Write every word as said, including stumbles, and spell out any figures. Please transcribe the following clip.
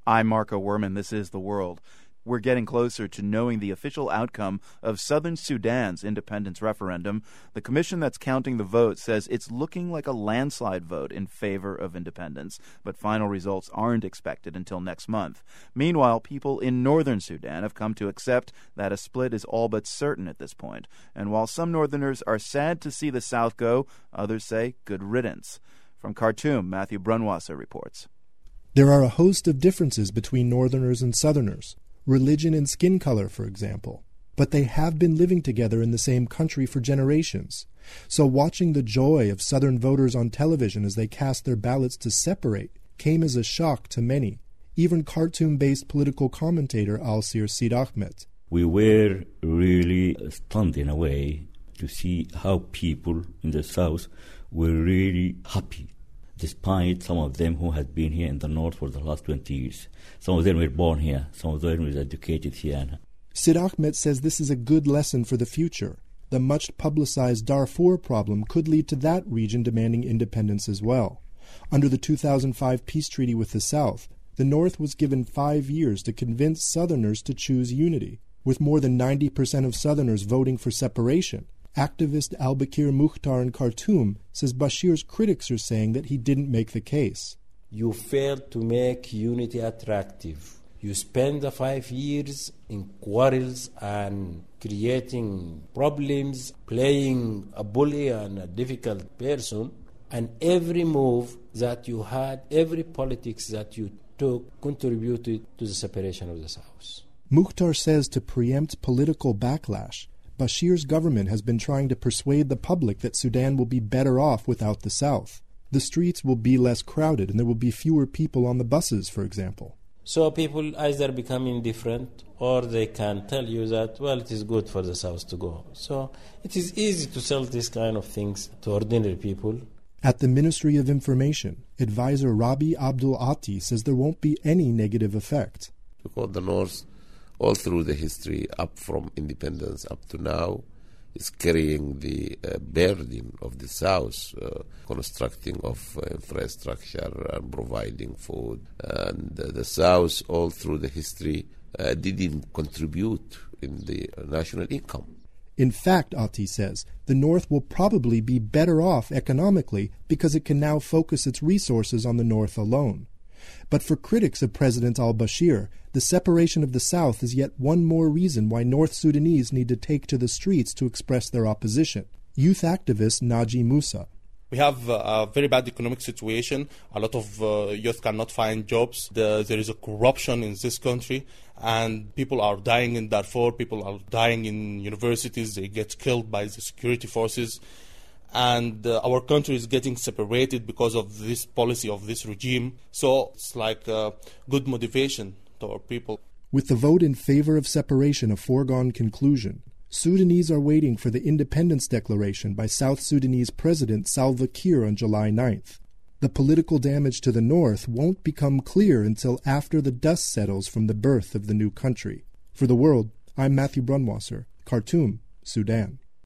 I'm Marco Werman. This is The World. We're getting closer to knowing the official outcome of Southern Sudan's independence referendum. The commission that's counting the votes says it's looking like a landslide vote in favor of independence, but final results aren't expected until next month. Meanwhile, people in northern Sudan have come to accept that a split is all but certain at this point. And while some northerners are sad to see the South go, others say good riddance. From Khartoum, Matthew Brunwasser reports. There are a host of differences between northerners and southerners. Religion and skin color, for example. But they have been living together in the same country for generations. So watching the joy of Southern voters on television as they cast their ballots to separate came as a shock to many, even Khartoum-based political commentator Al-Sir Sid Ahmed. We were really stunned in a way to see how people in the South were really happy, despite some of them who had been here in the North for the last twenty years. Some of them were born here, some of them were educated here. Sid Ahmed says this is a good lesson for the future. The much-publicized Darfur problem could lead to that region demanding independence as well. Under the two thousand five peace treaty with the South, the North was given five years to convince Southerners to choose unity, with more than ninety percent of Southerners voting for separation. Activist Al-Bakir Mukhtar in Khartoum says Bashir's critics are saying that he didn't make the case. You failed to make unity attractive. You spend the five years in quarrels and creating problems, playing a bully and a difficult person, and every move that you had, every politics that you took contributed to the separation of the South. Mukhtar says to preempt political backlash, Bashir's government has been trying to persuade the public that Sudan will be better off without the South. The streets will be less crowded and there will be fewer people on the buses, for example. So people either become indifferent or they can tell you that, well, it is good for the South to go. So it is easy to sell these kind of things to ordinary people. At the Ministry of Information, advisor Rabi Abdul Ati says there won't be any negative effect. Because the North, all through the history, up from independence up to now, is carrying the uh, burden of the South, uh, constructing of uh, infrastructure and providing food. And uh, the South, all through the history, uh, didn't contribute in the national income. In fact, Ati says, the North will probably be better off economically because it can now focus its resources on the North alone. But for critics of President al-Bashir, the separation of the South is yet one more reason why North Sudanese need to take to the streets to express their opposition. Youth activist Naji Musa. We have a very bad economic situation. A lot of uh, youth cannot find jobs. The, there is a corruption in this country, and people are dying in Darfur. People are dying in universities. They get killed by the security forces. And uh, our country is getting separated because of this policy of this regime. So it's like a good motivation to our people. With the vote in favor of separation a foregone conclusion, Sudanese are waiting for the independence declaration by South Sudanese President Salva Kiir on July ninth. The political damage to the North won't become clear until after the dust settles from the birth of the new country. For The World, I'm Matthew Brunwasser, Khartoum, Sudan.